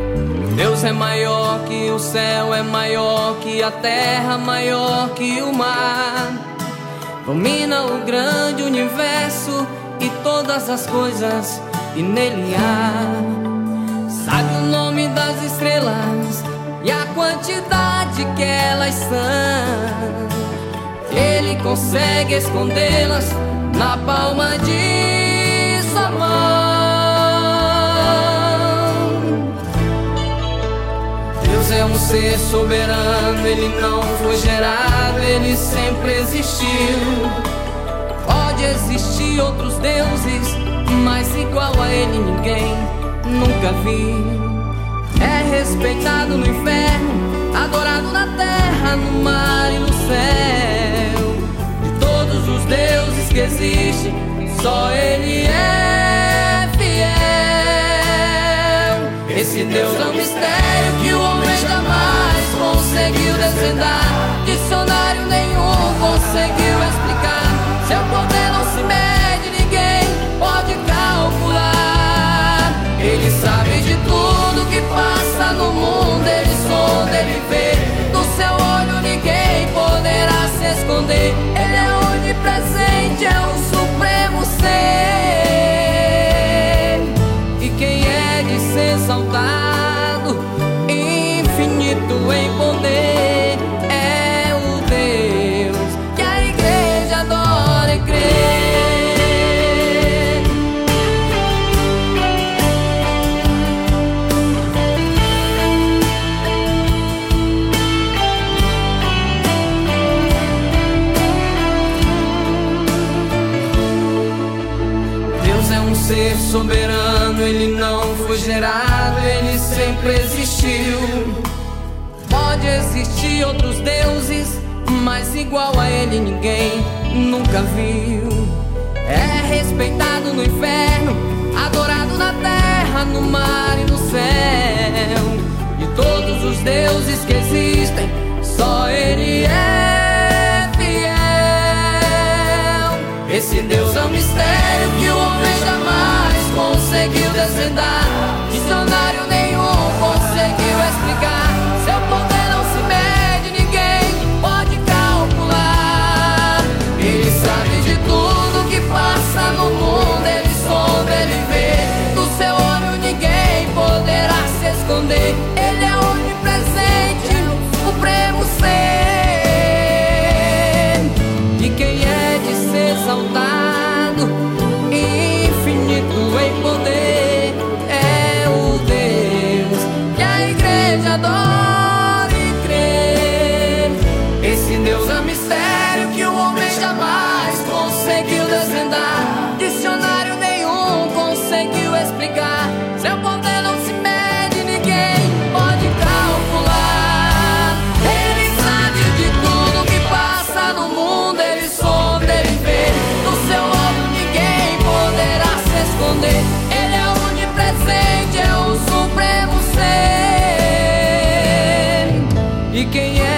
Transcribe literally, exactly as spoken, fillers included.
Deus é maior que o céu, é maior que a terra, maior que o mar. Domina o grande universo e todas as coisas que nele há. Sabe o nome das estrelas e a quantidade que elas são. Ele consegue escondê-las na palma de sua mão. Deus é um ser soberano, ele não foi gerado, ele sempre existiu. Pode existir outros deuses, mas igual a ele ninguém nunca viu. É respeitado no inferno, adorado na terra, no mar e no céu. De todos os deuses que existem, só ele é fiel. Esse Deus é um mistério que o homem jamais conseguiu desvendar. Dicionário nenhum conseguiu explicar. Seu poder não se mede, ninguém pode calcular. Ele sabe de tudo que passa no mundo, ele sonda, ele vê. Do seu olho ninguém poderá se esconder. Ele é onipresente, é o supremo ser. E quem é de ser exaltado, infinito em poder, é o Deus que a igreja adora e crê. Ser soberano, ele não foi gerado, ele sempre existiu. Pode existir outros deuses, mas igual a ele ninguém nunca viu. É respeitado no inferno, adorado na terra, no mar e no céu. De todos os deuses que existem, só ele é fiel. Esse Deus é um mistério que o homem jamais conseguiu desvendar. Dicionário nenhum conseguiu explicar. Seu poder não se mede, ninguém pode calcular. Ele sabe de tudo que passa no mundo, ele sonda, ele vê. Do seu olho ninguém poderá se esconder. Ele é onipresente, o supremo ser. E quem é de ser exaltado, infinito em poder, é o Deus que a igreja adora e crê. Esse Deus é um mistério que o homem jamais conseguiu desvendar. Dicionário nenhum conseguiu explicar. Seu poder não se mede, ninguém pode calcular. Ele sabe de tudo que passa no mundo, ele sonda, ele vê. Do seu olho ninguém poderá se esconder. Ele é onipresente, é o supremo ser. E quem é